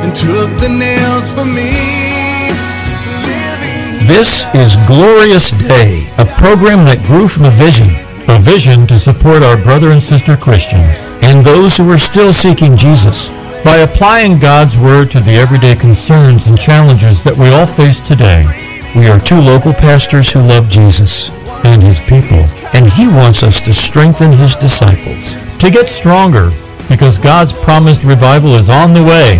and took the nails for me. This is Glorious Day, a program that grew from a vision to support our brother and sister Christians and those who are still seeking Jesus by applying God's Word to the everyday concerns and challenges that we all face today. We are two local pastors who love Jesus and His people, and He wants us to strengthen His disciples to get stronger, because God's promised revival is on the way.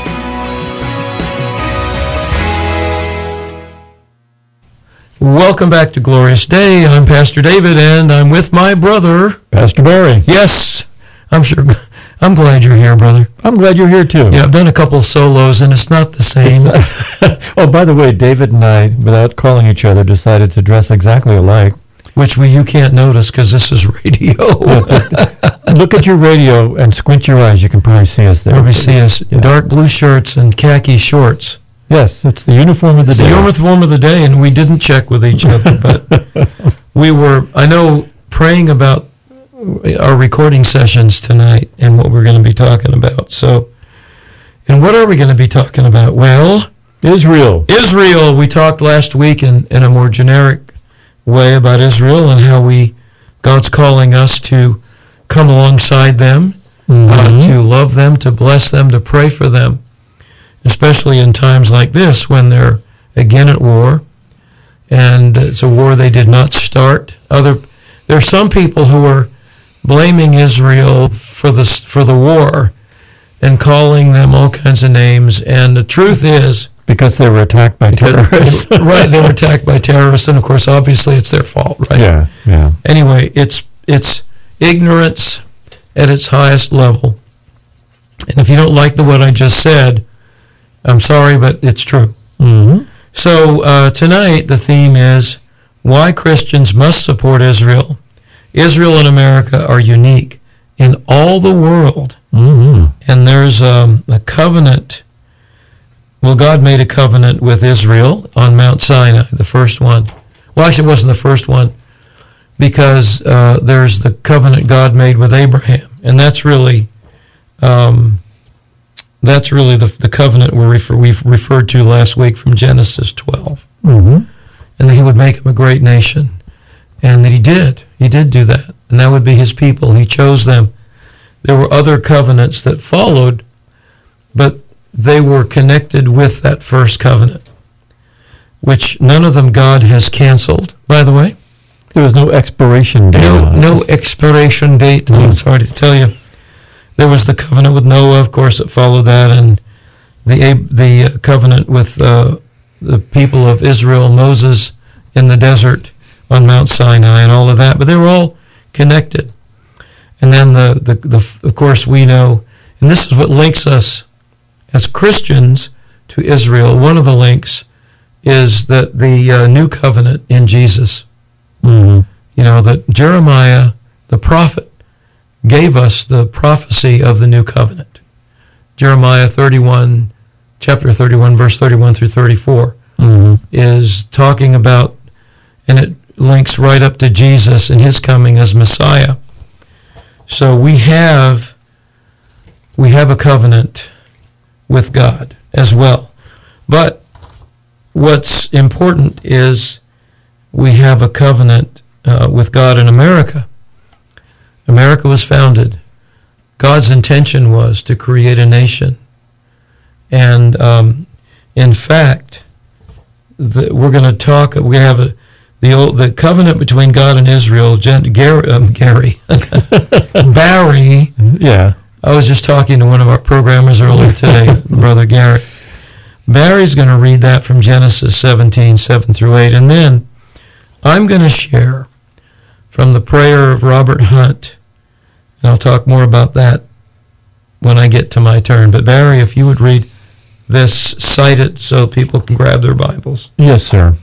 Welcome back to Glorious Day. I'm Pastor David, and I'm with my brother, Pastor Barry. Yes, I'm glad you're here, brother. I'm glad you're here, too. Yeah, I've done a couple of solos, and it's not the same. Oh, by the way, David and I, without calling each other, decided to dress exactly alike. Which you can't notice because this is radio. Look at your radio and squint your eyes. You can probably see us there. Probably see us. Yeah. Dark blue shirts and khaki shorts. Yes, it's the uniform of the day. The uniform of the day, and we didn't check with each other, but we were, I know, praying about our recording sessions tonight and what we're going to be talking about. So, and what are we going to be talking about? Well, Israel. We talked last week in a more generic way about Israel and how God's calling us to come alongside them, to love them, to bless them, to pray for them, especially in times like this when they're again at war, and it's a war they did not start. There are some people who are blaming Israel for the war and calling them all kinds of names, and the truth is, because they were attacked by terrorists. Right, they were attacked by terrorists, and of course, obviously, it's their fault, right? Yeah. Anyway, it's ignorance at its highest level. And if you don't like what I just said, I'm sorry, but it's true. Mm-hmm. So tonight, the theme is why Christians must support Israel. Israel and America are unique in all the world. Mm-hmm. And there's a covenant. Well, God made a covenant with Israel on Mount Sinai, the first one. Well, actually, it wasn't the first one, because there's the covenant God made with Abraham, and that's really the covenant we've referred to last week from Genesis 12, and that He would make him a great nation, and that He did do that, and that would be His people. He chose them. There were other covenants that followed, but they were connected with that first covenant, which none of them God has canceled, by the way. There was no expiration date. No expiration date. It's hard to tell you. There was the covenant with Noah, of course, that followed that, and the covenant with the people of Israel, Moses in the desert on Mount Sinai, and all of that. But they were all connected. And then of course, we know, and this is what links us as Christians to Israel. One of the links is that the new covenant in Jesus. Mm-hmm. You know, that Jeremiah, the prophet, gave us the prophecy of the new covenant. Jeremiah chapter 31, verse 31 through 34, is talking about, and it links right up to Jesus and His coming as Messiah. So we have a covenant with God as well. But what's important is we have a covenant with God in America. America was founded. God's intention was to create a nation. And in fact, we're going to talk, we have the covenant between God and Israel. Barry. Yeah. I was just talking to one of our programmers earlier today, Brother Garrett. Barry's going to read that from Genesis 17, 7 through 8. And then I'm going to share from the prayer of Robert Hunt, and I'll talk more about that when I get to my turn. But Barry, if you would read this, cite it so people can grab their Bibles. Yes, sir.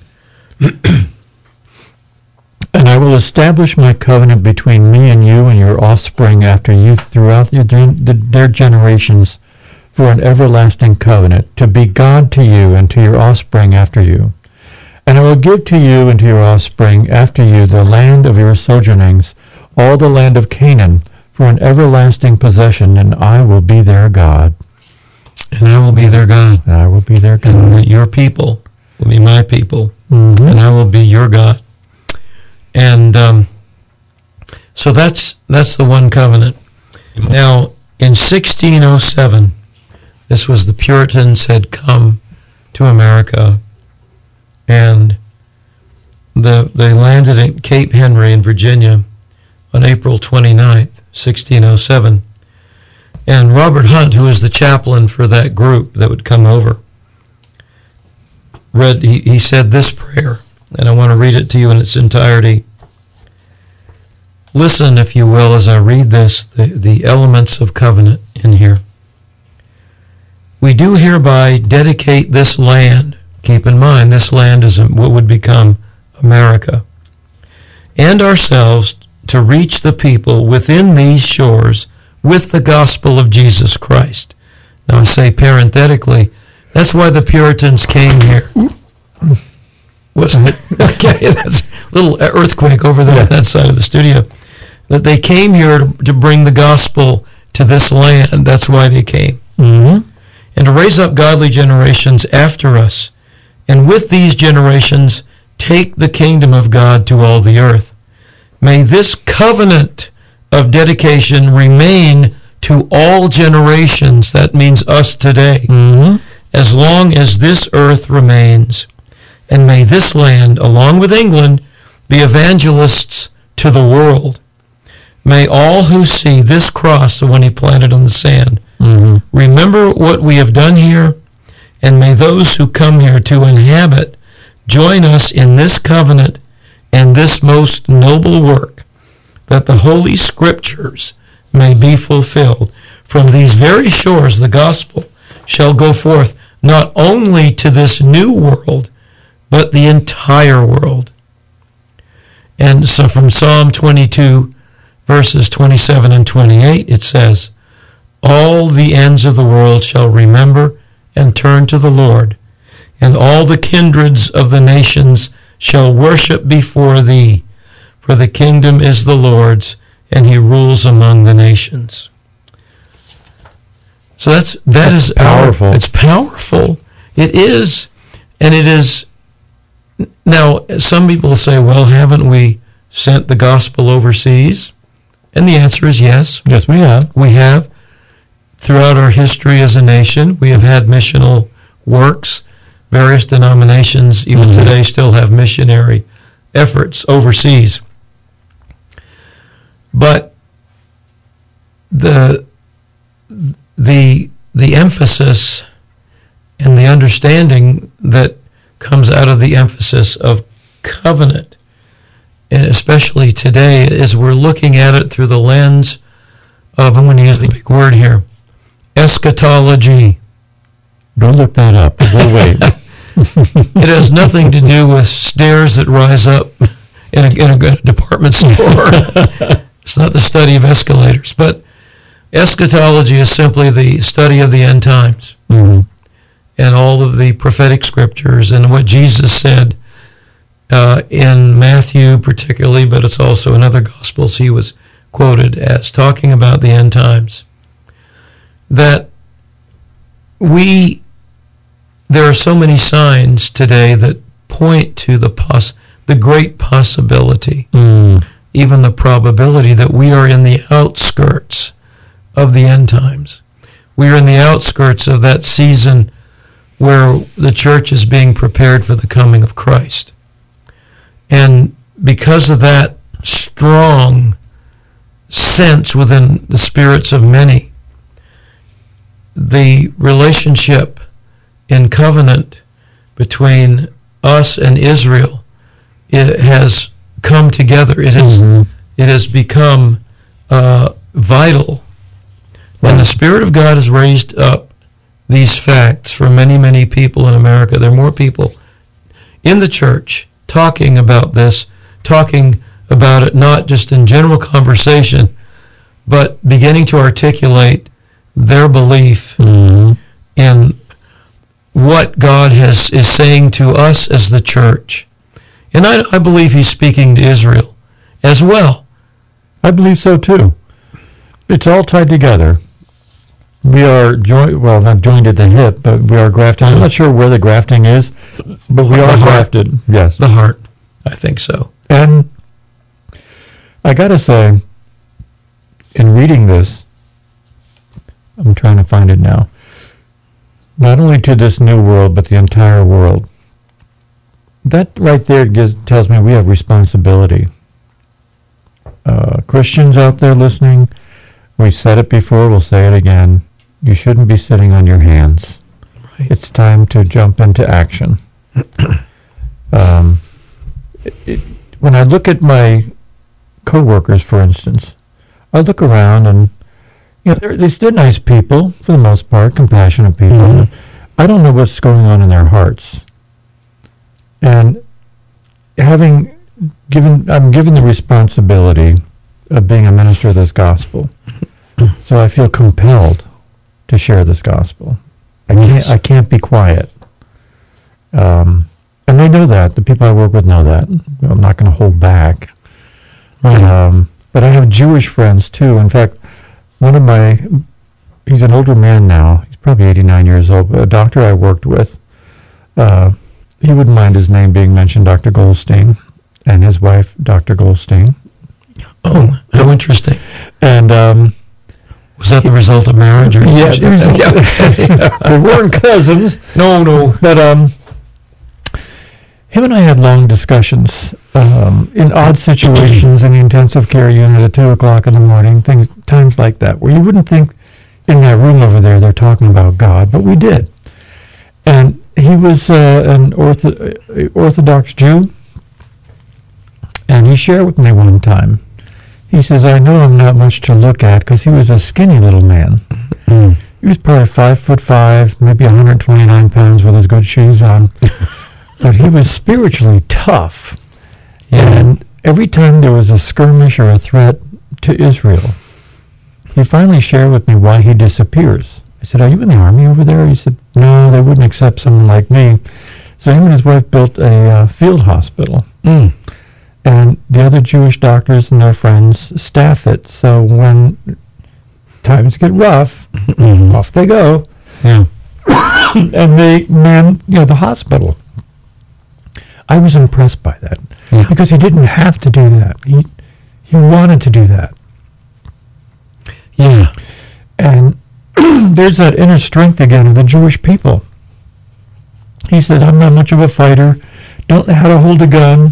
And I will establish my covenant between me and you and your offspring after you throughout their generations for an everlasting covenant, to be God to you and to your offspring after you. And I will give to you and to your offspring after you the land of your sojournings, all the land of Canaan, for an everlasting possession, and I will be their God. And I will be their God. And I will be their God. And that your people will be my people. Mm-hmm. And I will be your God. And so that's the one covenant. Now, in 1607, this was the Puritans had come to America, and they landed at Cape Henry in Virginia on April 29th, 1607. And Robert Hunt, who was the chaplain for that group that would come over, he said this prayer, and I want to read it to you in its entirety. Listen, if you will, as I read this, the elements of covenant in here. We do hereby dedicate this land. Keep in mind, this land is what would become America, and ourselves to reach the people within these shores with the gospel of Jesus Christ. Now I say parenthetically, that's why the Puritans came here. Wasn't it? Okay, that's a little earthquake over there on that side of the studio. That they came here to bring the gospel to this land. That's why they came. Mm-hmm. And to raise up godly generations after us. And with these generations, take the kingdom of God to all the earth. May this covenant of dedication remain to all generations. That means us today. Mm-hmm. As long as this earth remains. And may this land, along with England, be evangelists to the world. May all who see this cross, the one he planted on the sand, Mm-hmm. remember what we have done here, and may those who come here to inhabit join us in this covenant and this most noble work, that the Holy Scriptures may be fulfilled. From these very shores the gospel shall go forth not only to this new world, but the entire world. And so from Psalm 22, verses 27 and 28, it says, all the ends of the world shall remember and turn to the Lord, and all the kindreds of the nations shall worship before thee, for the kingdom is the Lord's, and he rules among the nations. So that is powerful. It's powerful. It is, and it is. Now, some people say, well, haven't we sent the gospel overseas? And the answer is yes. Yes, we have. We have. Throughout our history as a nation, we have had missional works. Various denominations, even Mm-hmm. today, still have missionary efforts overseas. But the emphasis and the understanding that comes out of the emphasis of covenant, and especially today, as we're looking at it through the lens of, I'm going to use the big word here, eschatology. Don't look that up. We'll wait. It has nothing to do with stairs that rise up in a department store. It's not the study of escalators, but eschatology is simply the study of the end times. Mm-hmm. And all of the prophetic scriptures and what Jesus said in Matthew particularly, but it's also in other Gospels he was quoted as talking about the end times. That there are so many signs today that point to the great possibility, even the probability that we are in the outskirts of the end times. We are in the outskirts of that season where the church is being prepared for the coming of Christ. And because of that strong sense within the spirits of many, the relationship in covenant between us and Israel, it has come together. It has become vital. When the Spirit of God has raised up these facts for many, many people in America, there are more people in the church talking about this, talking about it not just in general conversation, but beginning to articulate their belief in what God is saying to us as the church. And I believe he's speaking to Israel as well. I believe so too. It's all tied together. We are not joined at the hip, but we are grafted. I'm not sure where the grafting is, but we are grafted. Yes. The heart. I think so. And I got to say, in reading this, I'm trying to find it now, not only to this new world, but the entire world, that right there tells me we have responsibility. Christians out there listening, we said it before, we'll say it again. You shouldn't be sitting on your hands. Right. It's time to jump into action. When I look at my co-workers, for instance, I look around and, they're nice people, for the most part, compassionate people. Mm-hmm. I don't know what's going on in their hearts. And I'm given the responsibility of being a minister of this gospel. So I feel compelled to share this gospel. I can't be quiet. And they know that. The people I work with know that. I'm not going to hold back. Right. But I have Jewish friends too. In fact, he's an older man now. He's probably 89 years old. But a doctor I worked with, he wouldn't mind his name being mentioned, Dr. Goldstein, and his wife, Dr. Goldstein. Oh, how interesting. And was that the result of marriage? Or yeah, they weren't cousins. No. But him and I had long discussions in odd situations in the intensive care unit at 2 o'clock in the morning, times like that, where you wouldn't think in that room over there they're talking about God, but we did. And he was an Orthodox Jew, and he shared with me one time. He says, I know I'm not much to look at, because he was a skinny little man. Mm. He was probably 5'5", maybe 129 pounds with his good shoes on. But he was spiritually tough. Yeah. And every time there was a skirmish or a threat to Israel, he finally shared with me why he disappears. I said, are you in the army over there? He said, no, they wouldn't accept someone like me. So him and his wife built a field hospital. Mm. And the other Jewish doctors and their friends staff it. So when times get rough, Mm-hmm. off they go. Yeah. And they man, the hospital. I was impressed by that. Yeah. Because he didn't have to do that. He wanted to do that. Yeah. And there's that inner strength again of the Jewish people. He said, I'm not much of a fighter, don't know how to hold a gun.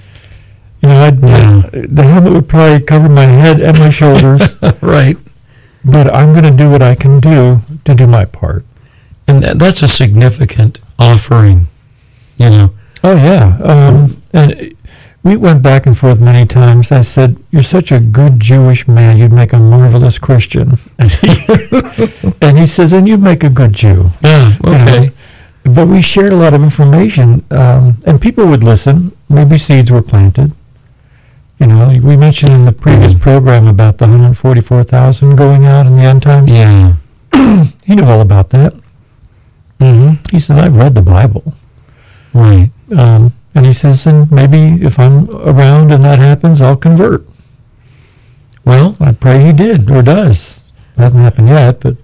The helmet would probably cover my head and my shoulders. Right. But I'm going to do what I can do to do my part. And that's a significant offering, Oh, yeah. And we went back and forth many times. I said, you're such a good Jewish man, you'd make a marvelous Christian. And he says, and you'd make a good Jew. Yeah, okay. But we shared a lot of information, and people would listen. Maybe seeds were planted. We mentioned in the previous program about the 144,000 going out in the end time. Yeah. He knew all about that. Mm-hmm. He said, I've read the Bible. Right. And he says, and maybe if I'm around and that happens, I'll convert. Well, I pray he did or does. It hasn't happened yet, but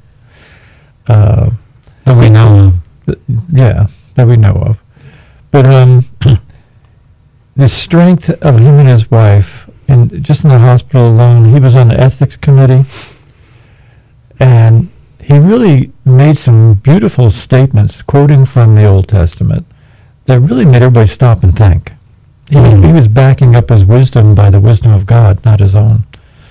that we know of. That we know of. But the strength of him and his wife, and just in the hospital alone, he was on the ethics committee, and he really made some beautiful statements, quoting from the Old Testament, that really made everybody stop and think. He was backing up his wisdom by the wisdom of God, not his own.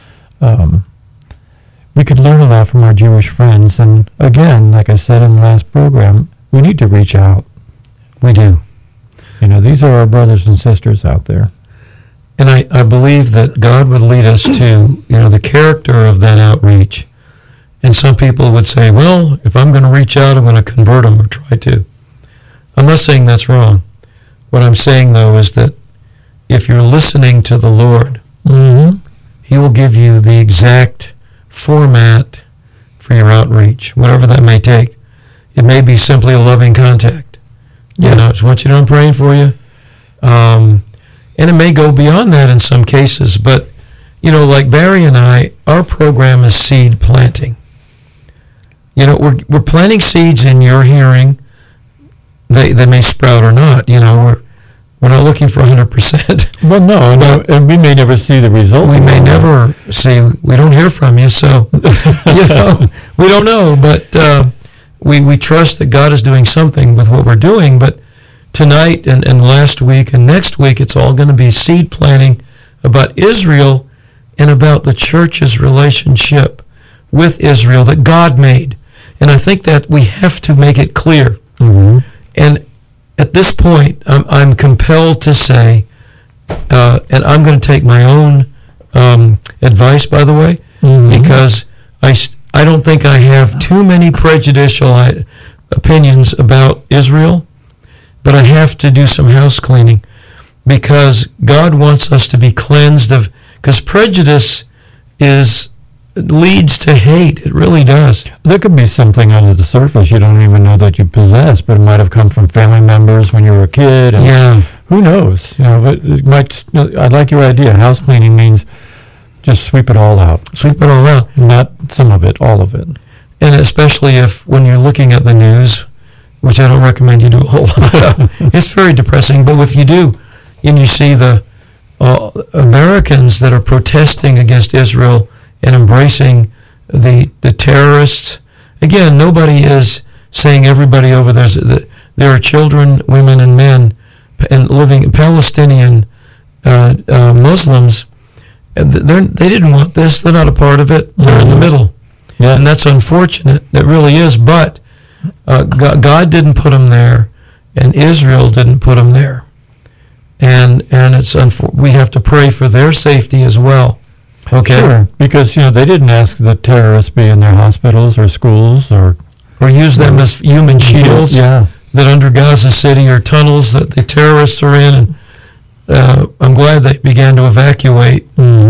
We could learn a lot from our Jewish friends, and again, like I said in the last program, we need to reach out. We do. These are our brothers and sisters out there. And I believe that God would lead us to, the character of that outreach. And some people would say, well, if I'm going to reach out, I'm going to convert them or try to. I'm not saying that's wrong. What I'm saying, though, is that if you're listening to the Lord, Mm-hmm. He will give you the exact format for your outreach, whatever that may take. It may be simply a loving contact. Yeah. I just want you to know I'm praying for you. And it may go beyond that in some cases. But, like Barry and I, our program is seed planting. we're planting seeds in your hearing. They may sprout or not. We're not looking for 100%. Well, no, and we may never see the result. We may never see. We don't hear from you, so we don't know. But we trust that God is doing something with what we're doing. But tonight and last week and next week, it's all going to be seed planting about Israel and about the church's relationship with Israel that God made. And I think that we have to make it clear. Mm-hmm. And at this point, I'm compelled to say, and I'm going to take my own advice, by the way, because I don't think I have too many prejudicial opinions about Israel, but I have to do some house cleaning because God wants us to be cleansed of, because prejudice leads to hate. It really does. There could be something under the surface you don't even know that you possess, but it might have come from family members when you were a kid. And Yeah. who knows? But it might. I like your idea. House cleaning means just sweep it all out. Sweep it all out. Not some of it, all of it. And especially when you're looking at the news, which I don't recommend you do a whole lot of. It's very depressing, but if you do, and you see the Americans that are protesting against Israel and embracing the terrorists. Again, nobody is saying everybody over there are children, women, and men, and living Palestinian Muslims. They didn't want this. They're not a part of it. They're in the middle, and that's unfortunate. It really is. But God didn't put them there, and Israel didn't put them there, and it's we have to pray for their safety as well. Okay. Sure, because they didn't ask that terrorists be in their hospitals or schools or use them as human shields. Yeah. That under Gaza City are tunnels that the terrorists are in. And I'm glad they began to evacuate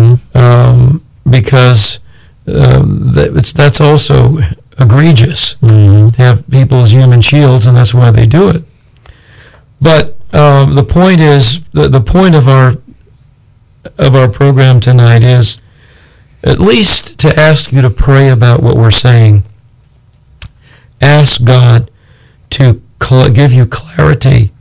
because that's also egregious to have people as human shields, and that's why they do it. But the point is, the point of our program tonight is at least to ask you to pray about what we're saying. Ask God to give you clarity.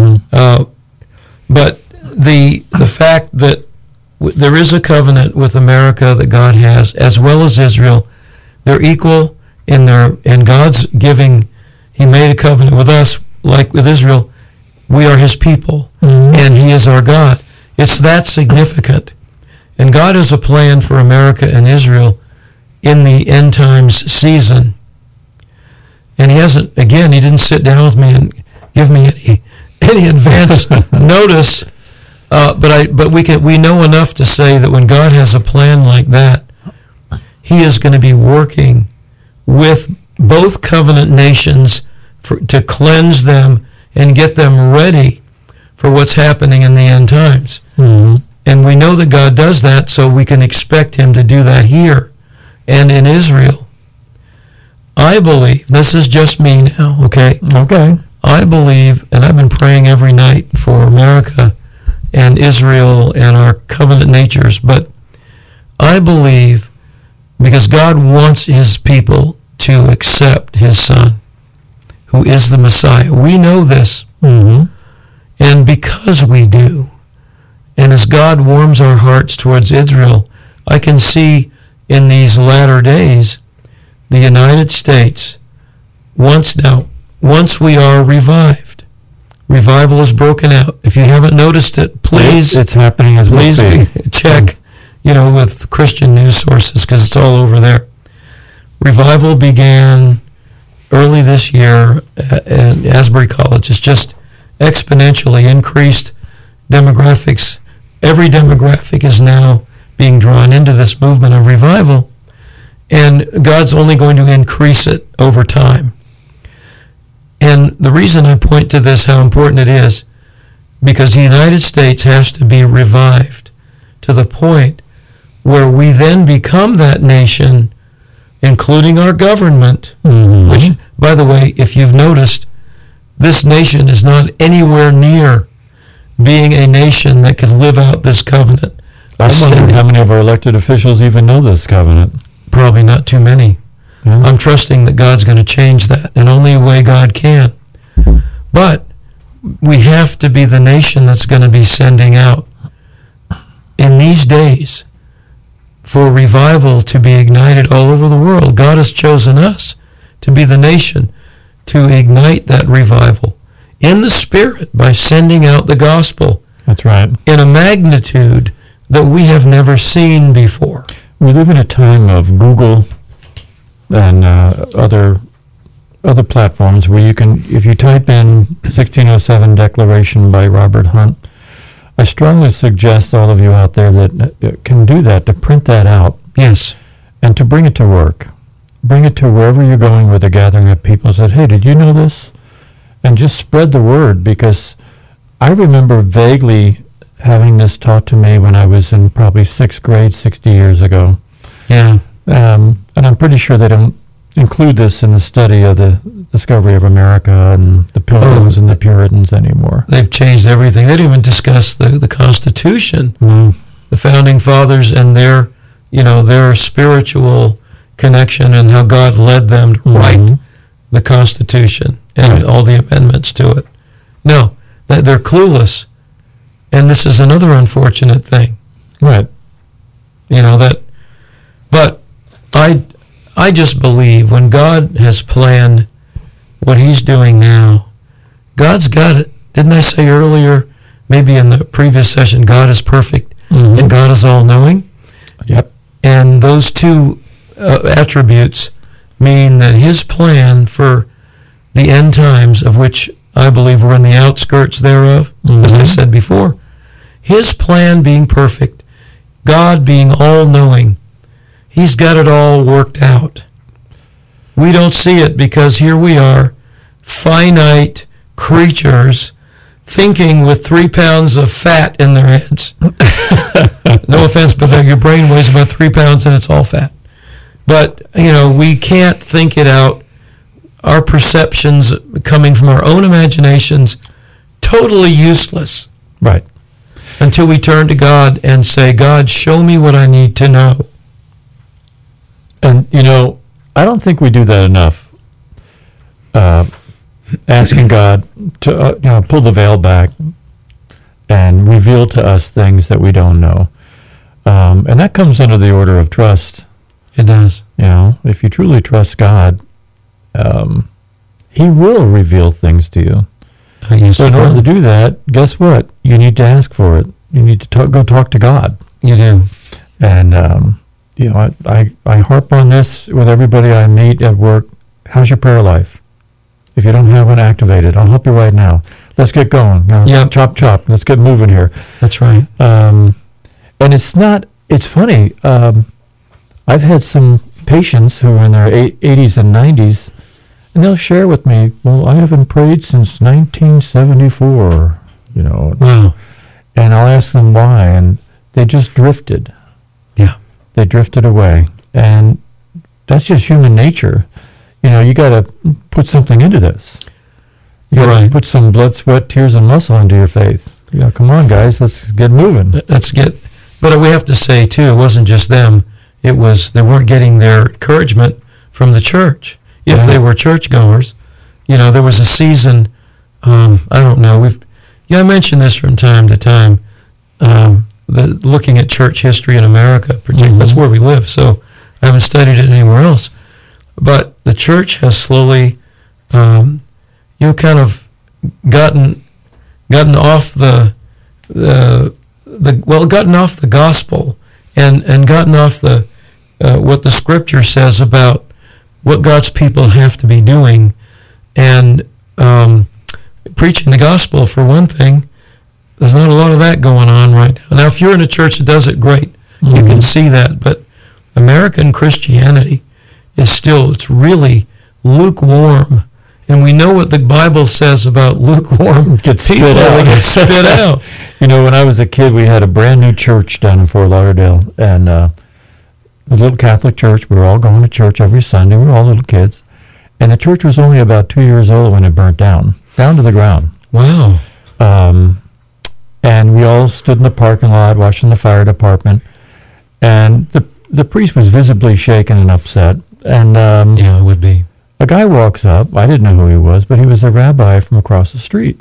But the fact that there is a covenant with America that God has, as well as Israel, they're equal in God's giving. He made a covenant with us, like with Israel. We are His people, and He is our God. It's that significant. And God has a plan for America and Israel in the end times season. And He didn't sit down with me and give me any advance notice. But we know enough to say that when God has a plan like that, He is going to be working with both covenant nations to cleanse them and get them ready for what's happening in the end times. And we know that God does that, so we can expect Him to do that here and in Israel. I believe, this is just me now, okay? Okay. I believe, and I've been praying every night for America and Israel and our covenant natures, but I believe, because God wants His people to accept His Son, who is the Messiah. We know this. And because we do, and as God warms our hearts towards Israel, I can see in these latter days, the United States, once we are revived, revival is broken out. If you haven't noticed it, please, it's happening as we speak. Check, with Christian news sources, because it's all over there. Revival began early this year at Asbury College. It's just exponentially increased demographics. Every demographic is now being drawn into this movement of revival, and God's only going to increase it over time. And the reason I point to this, how important it is, because the United States has to be revived to the point where we then become that nation, including our government, which, by the way, if you've noticed, this nation is not anywhere near being a nation that could live out this covenant. I wonder how many of our elected officials even know this covenant. Probably not too many. Yeah. I'm trusting that God's going to change that, and only a way God can. But we have to be the nation that's going to be sending out in these days for revival to be ignited all over the world. God has chosen us to be the nation to ignite that revival in the Spirit by sending out the gospel. That's right. In a magnitude that we have never seen before. We live in a time of Google and other platforms where you can, if you type in 1607 Declaration by Robert Hunt, I strongly suggest all of you out there that can do that, to print that out. Yes. And to bring it to work. Bring it to wherever you're going with a gathering of people and said, hey, did you know this? And just spread the word, because I remember vaguely having this taught to me when I was in probably 6th grade 60 years ago. Yeah. And I'm pretty sure they don't include this in the study of the discovery of America and the Pilgrims and the Puritans anymore. They've changed everything. They didn't even discuss the Constitution, the Founding Fathers and their spiritual connection and how God led them to write the Constitution and all the amendments to it. No, they're clueless. And this is another unfortunate thing. Right. But I just believe when God has planned what he's doing now, God's got it. Didn't I say earlier, maybe in the previous session, God is perfect and God is all-knowing? Yep. And those two attributes mean that his plan for the end times, of which I believe we're in the outskirts thereof, as I said before, his plan being perfect, God being all-knowing, he's got it all worked out. We don't see it because here we are, finite creatures, thinking with 3 pounds of fat in their heads. No offense, but your brain weighs about 3 pounds and it's all fat. But, we can't think it out. Our perceptions coming from our own imaginations, totally useless. Right. Until we turn to God and say, God, show me what I need to know. And, I don't think we do that enough. Asking God to pull the veil back and reveal to us things that we don't know. And that comes under the order of trust. It does. If you truly trust God, he will reveal things to you. Yes, so in order to do that, guess what? You need to ask for it. You need to go talk to God. You do. And, I harp on this with everybody I meet at work. How's your prayer life? If you don't have one, activate it. I'll help you right now. Let's get going. Chop, chop. Let's get moving here. That's right. And it's funny. I've had some patients who are in their 80s and 90s, and they'll share with me, well, I haven't prayed since 1974, Wow. And I'll ask them why, and they just drifted. Yeah. They drifted away. And that's just human nature. You got to put something into this. You got to put some blood, sweat, tears, and muscle into your faith. Come on, guys, let's get moving. But we have to say, too, it wasn't just them. It was, they weren't getting their encouragement from the church. If they were churchgoers, there was a season, I don't know, I mention this from time to time, looking at church history in America, particularly, that's where we live, so I haven't studied it anywhere else. But the church has slowly, kind of gotten off gotten off the gospel and gotten off what the scripture says about what God's people have to be doing, and preaching the gospel, for one thing. There's not a lot of that going on right now. Now, if you're in a church that does it, great. You can see that. But American Christianity is still, it's really lukewarm. And we know what the Bible says about lukewarm people. They get spit out. When I was a kid, we had a brand new church down in Fort Lauderdale, and a little Catholic church. We were all going to church every Sunday. We were all little kids. And the church was only about 2 years old when it burnt down to the ground. Wow. And we all stood in the parking lot watching the fire department. And the priest was visibly shaken and upset. And Yeah, it would be. a guy walks up. I didn't know who he was, but he was a rabbi from across the street.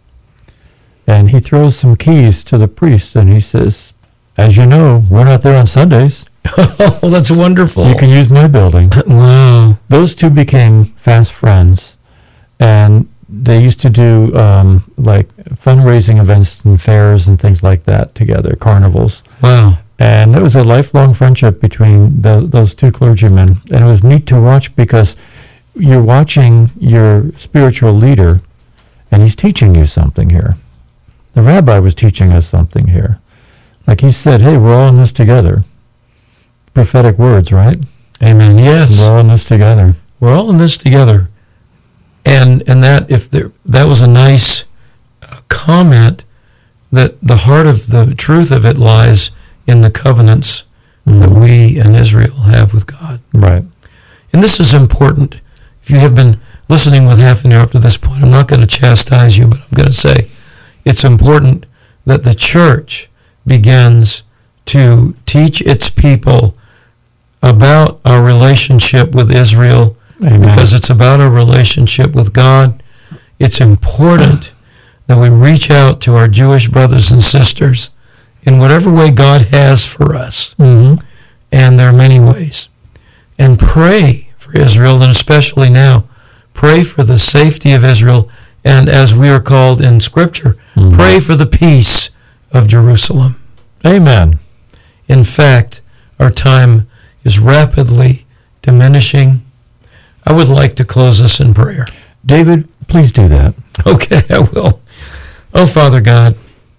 And he throws some keys to the priest, and he says, "As you know, we're not there on Sundays. Oh, that's wonderful. You can use my building." Wow. Those two became fast friends, and they used to do like fundraising events and fairs and things like that together, carnivals. Wow. And it was a lifelong friendship between those two clergymen. And it was neat to watch because you're watching your spiritual leader, and he's teaching you something here. The rabbi was teaching us something here. Like he said, hey, we're all in this together. Prophetic words, right? Amen. Yes. We're all in this together. We're all in this together. And that was a nice comment, that the heart of the truth of it lies in the covenants that we and Israel have with God. Right. And this is important. If you have been listening with half an ear up to this point, I'm not going to chastise you, but I'm going to say it's important that the church begins to teach its people about our relationship with Israel. Amen. Because it's about our relationship with God. It's important that we reach out to our Jewish brothers and sisters in whatever way God has for us. Mm-hmm. And there are many ways. And pray for Israel, and especially now, pray for the safety of Israel, and as we are called in Scripture, pray for the peace of Jerusalem. Amen. In fact, our time is rapidly diminishing. I would like to close us in prayer. David, please do that. Okay, I will. Oh, Father God,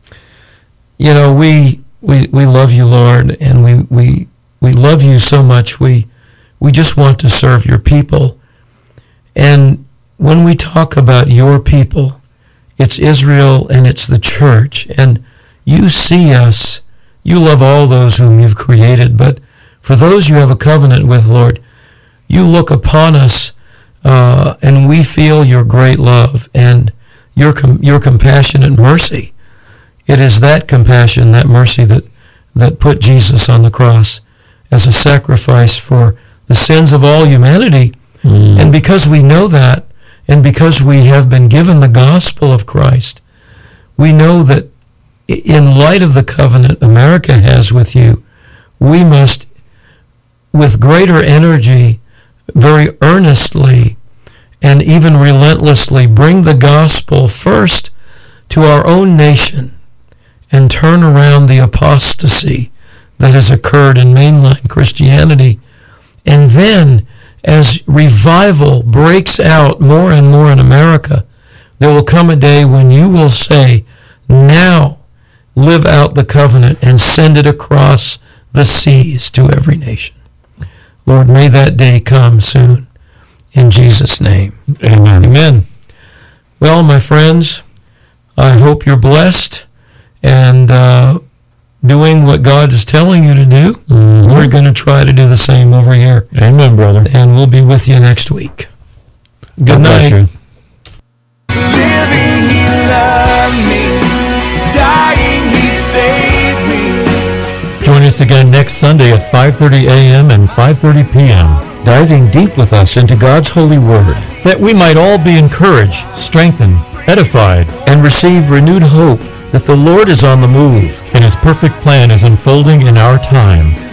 you know, we love you, Lord, and we love you so much. We just want to serve your people. And when we talk about your people, it's Israel and it's the church. And you see us. You love all those whom you've created. But for those you have a covenant with, Lord, you look upon us and we feel your great love and your compassionate mercy. It is that compassion, that mercy that put Jesus on the cross as a sacrifice for the sins of all humanity. And because we know that, and because we have been given the gospel of Christ, we know that in light of the covenant America has with you, we must, with greater energy, very earnestly, and even relentlessly, bring the gospel first to our own nation and turn around the apostasy that has occurred in mainline Christianity. And then, as revival breaks out more and more in America, there will come a day when you will say, now live out the covenant and send it across the seas to every nation. Lord, may that day come soon. In Jesus' name. Amen. Amen. Well, my friends, I hope you're blessed and doing what God is telling you to do. We're going to try to do the same over here. Amen, brother. And we'll be with you next week. Good God bless night. you. Living, he loved me. Dying, he saved me. Join us again next Sunday at 5:30 a.m. and 5:30 p.m. Diving deep with us into God's holy word that we might all be encouraged, strengthened, edified, and receive renewed hope that the Lord is on the move. and His perfect plan is unfolding in our time.